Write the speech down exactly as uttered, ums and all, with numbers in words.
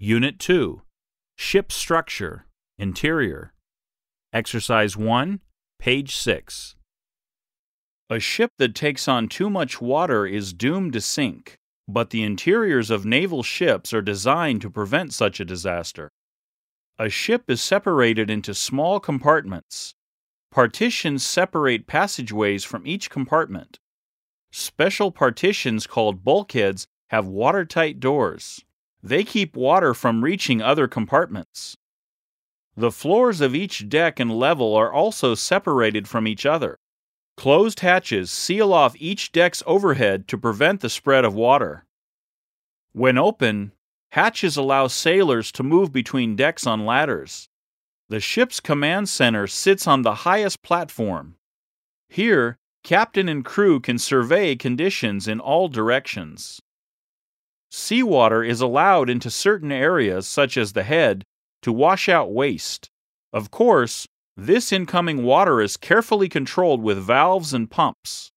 Unit two. Ship Structure, Interior. Exercise one, page six. A ship that takes on too much water is doomed to sink, but the interiors of naval ships are designed to prevent such a disaster. A ship is separated into small compartments. Partitions separate passageways from each compartment. Special partitions called bulkheads have watertight doors. They keep water from reaching other compartments. The floors of each deck and level are also separated from each other. Closed hatches seal off each deck's overhead to prevent the spread of water. When open, hatches allow sailors to move between decks on ladders. The ship's command center sits on the highest platform. Here, captain and crew can survey conditions in all directions. Seawater is allowed into certain areas, such as the head, to wash out waste. Of course, this incoming water is carefully controlled with valves and pumps.